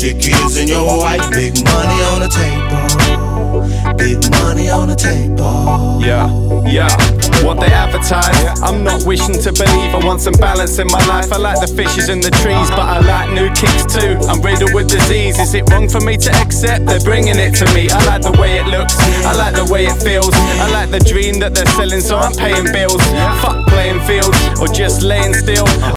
your kids and your wife. Big money on the table, big money on the table. Yeah, what they advertise, I'm not wishing to believe. I want some balance in my life. I like the fishes in the trees, but I like new kicks too. I'm riddled with disease, is it wrong for me to accept? They're bringing it to me. I like the way it looks, I like the way it feels. I like the dream that they're selling, so I'm paying bills. Fuck playing fields or just laying still.